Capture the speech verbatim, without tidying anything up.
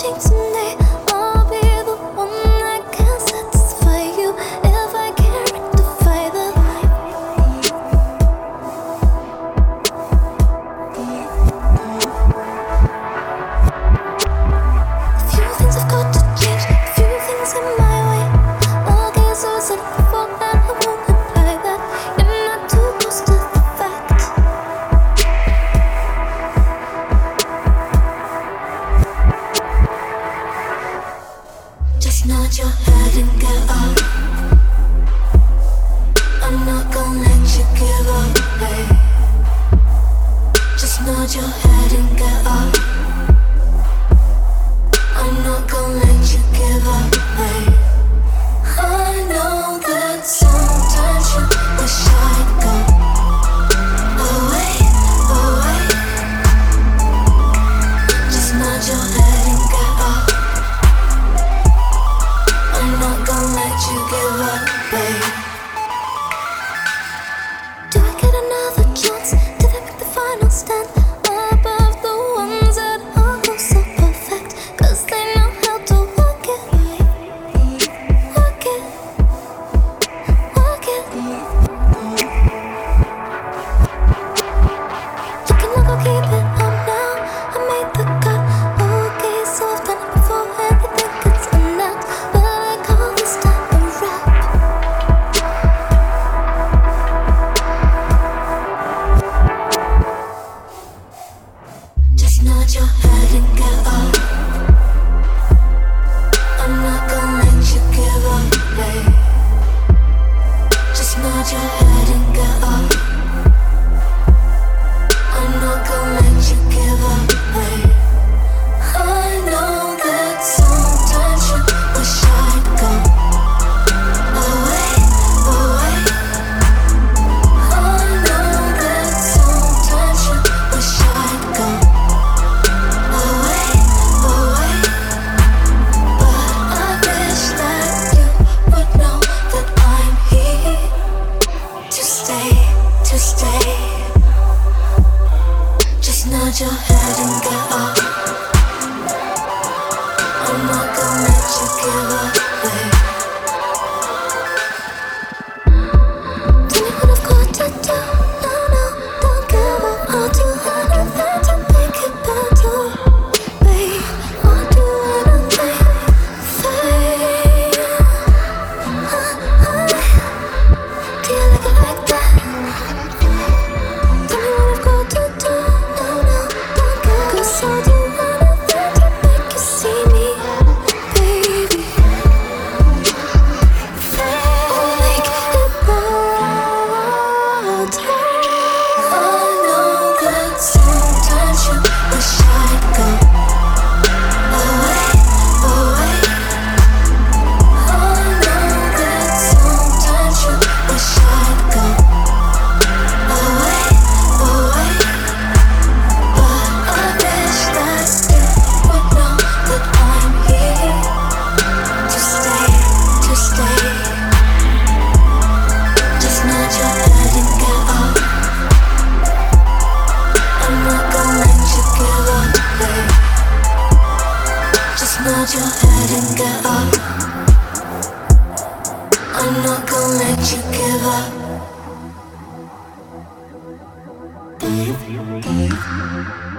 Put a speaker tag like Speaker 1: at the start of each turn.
Speaker 1: change someday. I'll be the one that can satisfy you if I can't rectify that. A few things have got to change, a few things in my way. Okay, so I said it before and I won't imply that you're not too close to the fact. Just nod your head and get up. I'm not gonna let you give up, babe. Just nod your head and get up. I'm not gonna let you give up, babe. I know that sometimes you wish I'd go away, away. Just nod your head and get up. I'm not gonna let you give up, babe. Do I get another chance? Did I make the final stand above the ones that are oh so perfect? 'Cause they know how to work it, work it, work it. Looking like I'll keep it up now. I made the cut. Okay, so I've done it before and you think it's enough, but I call this time a wrap. Just nod your head and get up. I'm not gonna let you give up, babe. Just nod your head and get up. I'm not gonna let you give up, babe. I know that sometimes you wish I'd go away, away. I know that sometimes you wish I'd go away, away. But I wish that you would know that I'm here to stay, to stay. Just nod your head and get up. I'm not gonna let you give up, babe. Tell me what I've got to do. No, no, don't give up. I'll do anything to make it better, babe. I'll do anything for you. Uh, uh. Do you like it like that? Tell me what I've got to do. No, no, don't give up. 'Cause I'll do anything to make you see me, baby. I'll make it better. I know that sometimes you wish I'd go away, away. I know that sometimes you wish I'd go away, away. But I wish that you would know that I'm here to stay, to stay. Just nod your head and get up. I'm not gonna let you give up, babe. Just nod your head and get up. I'm not gonna let you give up, babe, babe.